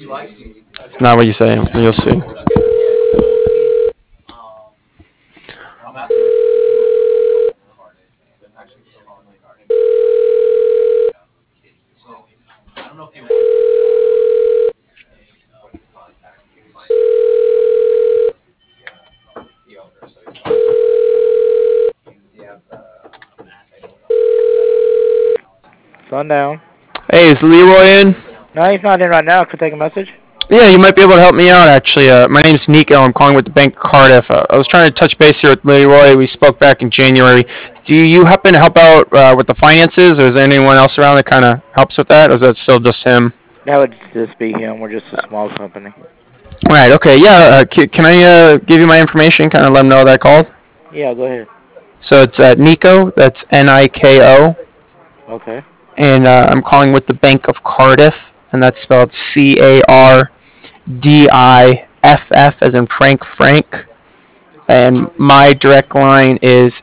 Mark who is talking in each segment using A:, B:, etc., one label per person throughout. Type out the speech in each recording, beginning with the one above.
A: It's not what you say. You'll see.
B: Sundown.
A: Hey, is Leroy in?
B: No, he's not in right now. Could I take a message?
A: Yeah, you might be able to help me out, actually. My name's Nico. I'm calling with the Bank of Cardiff. I was trying to touch base here with Leroy. We spoke back in January. Do you happen to help out with the finances, or is there anyone else around that kind of helps with that, or is that still just him?
B: That would just be him. We're just a small company.
A: All right, okay, yeah. Can I give you my information, kind of let them know that I called?
B: Yeah, go ahead.
A: So it's Nico, that's Niko,
B: Okay.
A: and I'm calling with the Bank of Cardiff, and that's spelled Cardiff, as in Frank. And my direct line is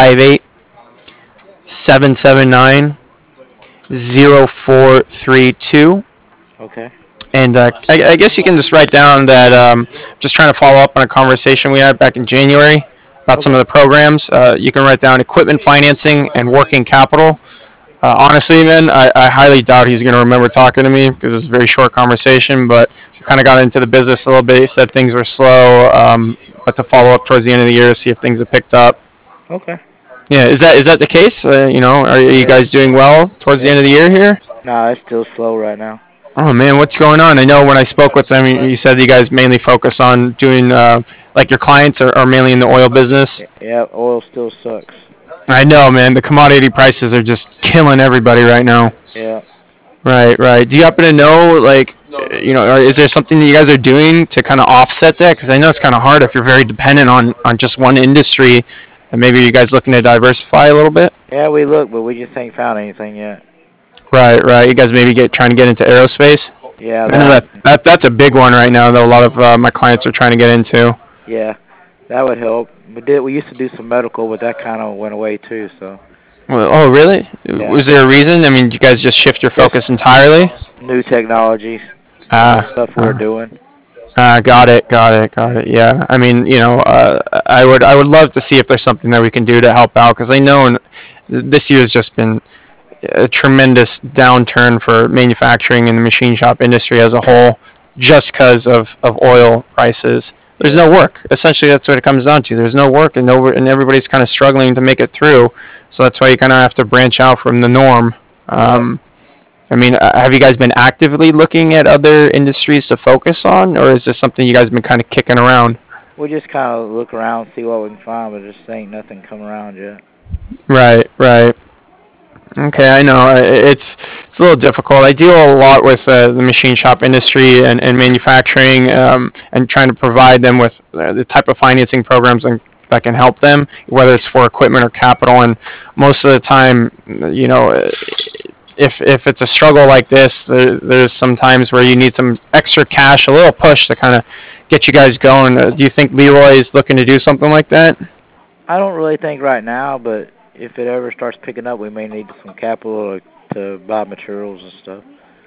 A: 858-779-0432.
B: Okay.
A: And I guess you can just write down that just trying to follow up on a conversation we had back in January about some of
B: Okay.
A: the programs. You can write down equipment financing and working capital. Honestly, man, I highly doubt he's going to remember talking to me because it's a very short conversation, but we kind of got into the business a little bit. He said things were slow, but to follow up towards the end of the year, see if things have picked up.
B: Okay.
A: Yeah, is that the case? Are you
B: Yeah.
A: guys doing well towards the
B: Yeah.
A: end of the year here?
B: No, it's still slow right now.
A: Oh man, what's going on? I know when I spoke with them, you said you guys mainly focus on doing like your clients are mainly in the oil business.
B: Yeah, oil still sucks.
A: I know, man. The commodity prices are just killing everybody right now.
B: Yeah.
A: Right, right. Do you happen to know, like, or is there something that you guys are doing to kind of offset that? Because I know it's kind of hard if you're very dependent on just one industry, and maybe you guys looking to diversify a little bit.
B: Yeah, we look, but we just ain't found anything yet.
A: Right, right. You guys maybe trying to get into aerospace.
B: Yeah,
A: I know that's a big one right now that a lot of my clients are trying to get into.
B: yeah, that would help. We used to do some medical, but that kind of went away too. So
A: Well, oh, really?
B: yeah,
A: Was there a reason? I mean, did you guys just shift your
B: just
A: focus entirely?
B: new technologies,
A: Ah,
B: stuff we're doing.
A: got it. Yeah, I mean, I would love to see if there's something that we can do to help out because I know this year's just been a tremendous downturn for manufacturing and the machine shop industry as a whole, just because of oil prices. There's
B: Yeah,
A: no work. Essentially, that's what it comes down to. There's no work, and everybody's kind of struggling to make it through. So that's why you kind of have to branch out from the norm.
B: yeah.
A: I mean, have you guys been actively looking at other industries to focus on, or is this something you guys been kind of kicking around?
B: We just kind of look around, see what we can find, but just ain't nothing come around yet.
A: Right, right. Okay, I know it's a little difficult. I deal a lot with the machine shop industry and manufacturing, and trying to provide them with the type of financing programs that can help them, whether it's for equipment or capital. And most of the time, if it's a struggle like this, there's some times where you need some extra cash, a little push to kind of get you guys going. Do you think Leroy is looking to do something like that?
B: I don't really think right now, but if it ever starts picking up, we may need some capital to buy materials and stuff.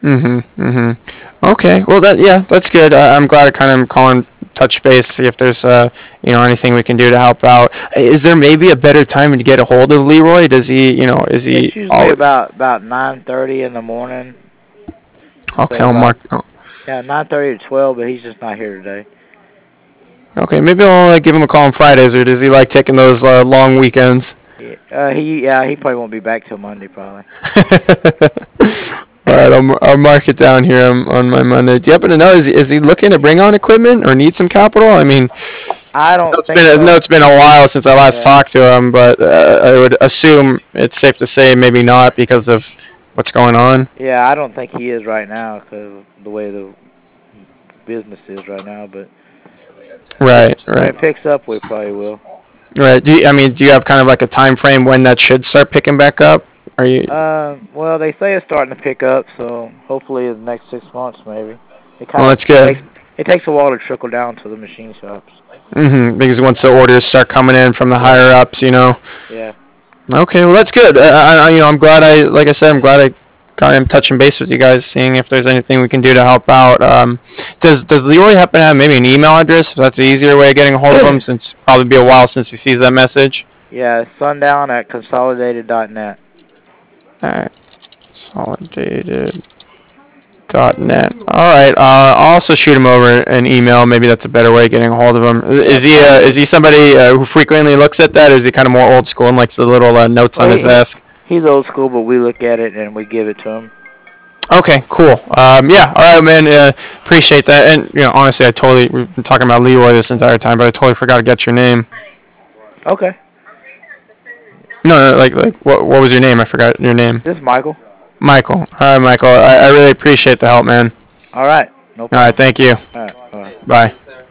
A: Okay. Well, that's good. I'm glad I kind of am calling touch base, see if there's anything we can do to help out. Is there maybe a better time to get a hold of Leroy? Does he, is
B: It's
A: he
B: usually
A: all
B: about 9:30 in the morning.
A: okay?
B: So
A: I'll
B: about
A: mark. Oh,
B: yeah, 9:30 to 12, but he's just not here today.
A: okay, maybe I'll give him a call on Fridays, or does he like taking those long weekends?
B: He probably won't be back till Monday probably.
A: All right, I'll mark it down here on my Monday. Do you happen to know, is he looking to bring on equipment or need some capital? I mean,
B: I
A: no,
B: don't think so.
A: it's been a while since I last
B: Yeah,
A: talked to him, but I would assume it's safe to say maybe not because of what's going on.
B: yeah, I don't think he is right now because of the way the business is right now. But
A: Right,
B: when
A: right,
B: it picks up, we probably will.
A: right. Do you have kind of like a time frame when that should start picking back up? Are you?
B: Well, they say it's starting to pick up, so hopefully in the next 6 months maybe. It
A: Well,
B: kind of
A: that's good.
B: takes a while to trickle down to the machine shops.
A: Because once the orders start coming in from the
B: Yeah,
A: higher ups.
B: yeah,
A: Okay, well that's good. I'm glad like I said, I'm glad I kind of touching base with you guys, seeing if there's anything we can do to help out. Does Leroy happen to have maybe an email address? If that's the easier way of getting a hold of him, since it'll probably be a while since he sees that message.
B: Yeah, sundown@consolidated.net.
A: All right, consolidated.net. All right. I'll also shoot him over an email. Maybe that's a better way of getting a hold of him. Is he somebody who frequently looks at that, or is he kind of more old school and likes the little notes on his desk?
B: He's old school, but we look at it and we give it to him.
A: Okay, cool. Yeah, all right, man. Appreciate that. And honestly, we've been talking about Leroy this entire time, but I totally forgot to get your name.
B: Okay.
A: No, like what was your name? I forgot your name.
B: This is Michael.
A: Michael. All right, Michael. I really appreciate the help, man.
B: All right. No problem.
A: All right, thank you.
B: All right.
A: Bye.